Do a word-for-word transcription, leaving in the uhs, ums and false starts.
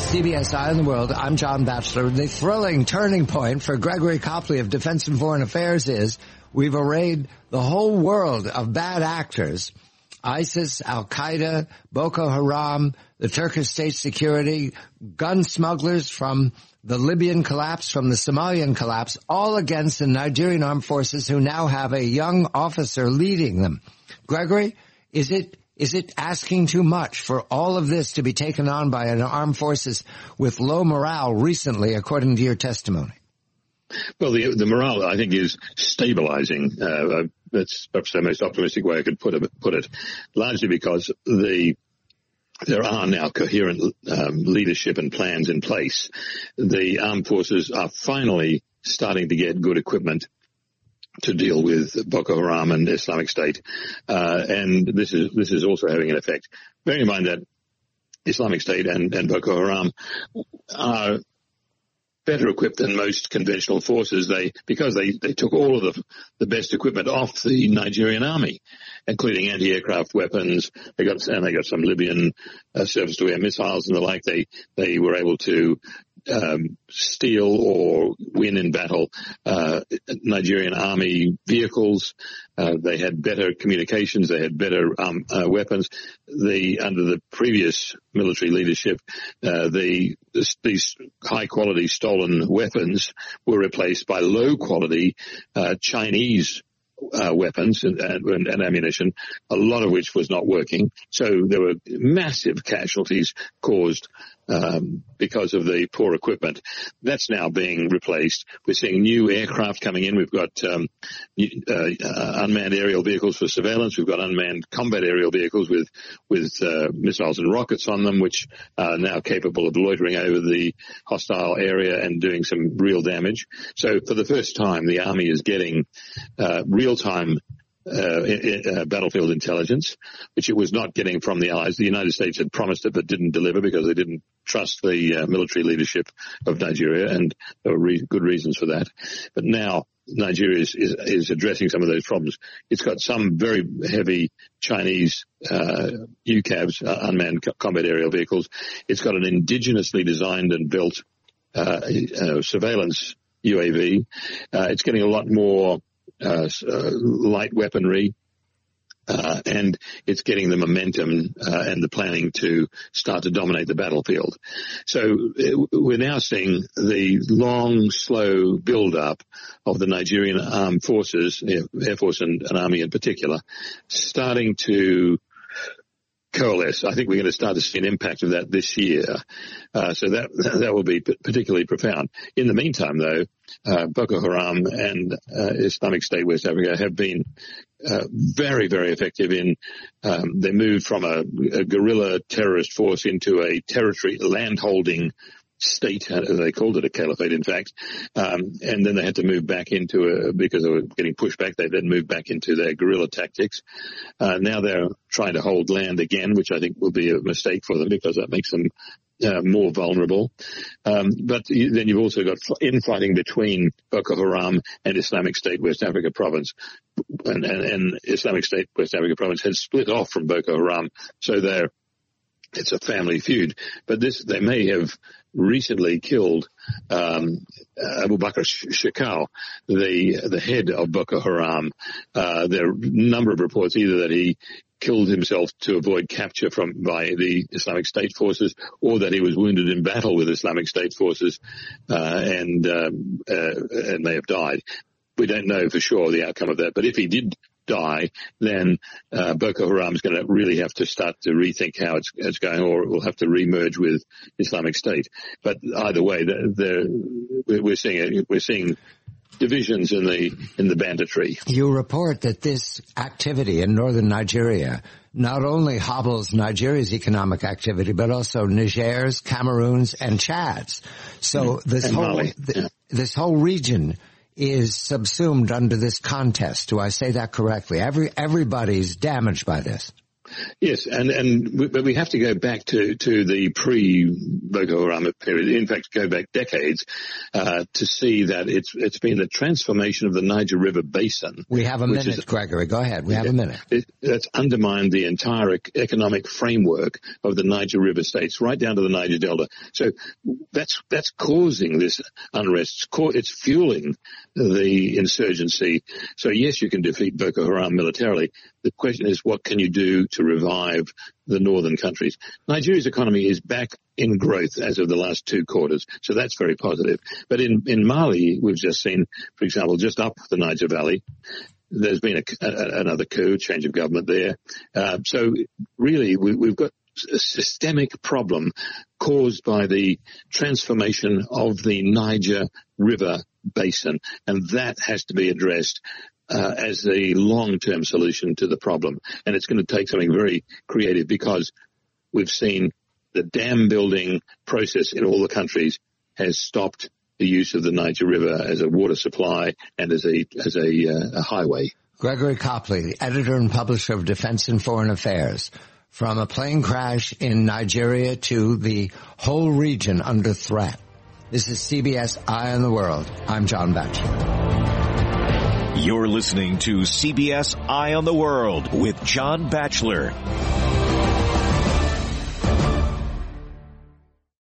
C B S Eye on the World. I'm John Batchelor. The thrilling turning point for Gregory Copley of Defense and Foreign Affairs is we've arrayed the whole world of bad actors, ISIS, Al-Qaeda, Boko Haram, the Turkish state security, gun smugglers from the Libyan collapse, from the Somalian collapse, all against the Nigerian armed forces who now have a young officer leading them. Gregory, is it Is it asking too much for all of this to be taken on by an armed forces with low morale recently, according to your testimony? Well, the, the morale, I think, is stabilizing. Uh, that's perhaps the most optimistic way I could put it, put it, largely because the there are now coherent um, leadership and plans in place. The armed forces are finally starting to get good equipment to deal with Boko Haram and Islamic State, uh, and this is this is also having an effect. Bearing in mind that Islamic State and, and Boko Haram are better equipped than most conventional forces, they because they, they took all of the the best equipment off the Nigerian army, including anti-aircraft weapons. They got and they got some Libyan uh, surface-to-air missiles and the like. They they were able to Um, steal or win in battle uh, Nigerian army vehicles. Uh, they had better communications. They had better um, uh, weapons. The under the previous military leadership, uh, the this, these high quality stolen weapons were replaced by low quality uh, Chinese Uh, weapons and, and, and ammunition, a lot of which was not working. So there were massive casualties caused um, because of the poor equipment. That's now being replaced. We're seeing new aircraft coming in. We've got um, uh, uh, unmanned aerial vehicles for surveillance. We've got unmanned combat aerial vehicles with with uh, missiles and rockets on them, which are now capable of loitering over the hostile area and doing some real damage. So for the first time, the Army is getting uh, real real-time uh, uh, battlefield intelligence, which it was not getting from the Allies. The United States had promised it but didn't deliver because they didn't trust the uh, military leadership of Nigeria, and there were re- good reasons for that. But now Nigeria is, is, is addressing some of those problems. It's got some very heavy Chinese uh, U CAVs, uh, unmanned combat aerial vehicles. It's got an indigenously designed and built uh, uh, surveillance U A V. Uh, it's getting a lot more Uh, uh, light weaponry, uh, and it's getting the momentum uh, and the planning to start to dominate the battlefield. So uh, we're now seeing the long, slow build-up of the Nigerian armed forces, Air Force and, and Army in particular, starting to coalesce. I think we're going to start to see an impact of that this year. Uh, so that that will be particularly profound. In the meantime, though, uh, Boko Haram and uh, Islamic State West Africa have been uh, very, very effective in, um, they moved from a, a guerrilla terrorist force into a territory land-holding state, they called it a caliphate, in fact, um, and then they had to move back into a, because they were getting pushed back, they then moved back into their guerrilla tactics. Uh, now they're trying to hold land again, which I think will be a mistake for them because that makes them uh, more vulnerable. Um, but then you've also got infighting between Boko Haram and Islamic State West Africa Province, and, and, and Islamic State West Africa Province has split off from Boko Haram, so they're it's a family feud. But this, they may have recently killed um, Abu Bakr Shekau, the the head of Boko Haram. Uh, there are a number of reports either that he killed himself to avoid capture from by the Islamic State forces, or that he was wounded in battle with Islamic State forces uh, and um, uh, and may have died. We don't know for sure the outcome of that, but if he did die, then uh, Boko Haram is going to really have to start to rethink how it's, it's going, or it will have to re-merge with Islamic State. But either way, they're, they're, we're seeing we're seeing divisions in the in the banditry. You report that this activity in northern Nigeria not only hobbles Nigeria's economic activity, but also Niger's, Cameroon's, and Chad's. So this and whole Mali. th- Yeah. this whole region is subsumed under this contest. Do I say that correctly? Every everybody's damaged by this. Yes, and and we, but we have to go back to to the pre-Boko Haram period. In fact, go back decades uh, to see that it's it's been the transformation of the Niger River basin. We have a minute, is, Gregory. Go ahead. We have yeah, a minute. It, that's undermined the entire economic framework of the Niger River states, right down to the Niger Delta. So that's that's causing this unrest. It's fueling the insurgency. So yes, you can defeat Boko Haram militarily. The question is, what can you do to revive the northern countries? Nigeria's economy is back in growth as of the last two quarters, so that's very positive. But in, in Mali, we've just seen, for example, just up the Niger Valley, there's been a, a, another coup, change of government there. Uh, so really, we, we've got a systemic problem caused by the transformation of the Niger River basin, and that has to be addressed Uh, as a long-term solution to the problem. And it's going to take something very creative, because we've seen the dam building process in all the countries has stopped the use of the Niger River as a water supply and as a as a, uh, a highway. Gregory Copley, editor and publisher of Defense and Foreign Affairs. From a plane crash in Nigeria to the whole region under threat. This is C B S Eye on the World. I'm John Batchelor. You're listening to C B S Eye on the World with John Batchelor.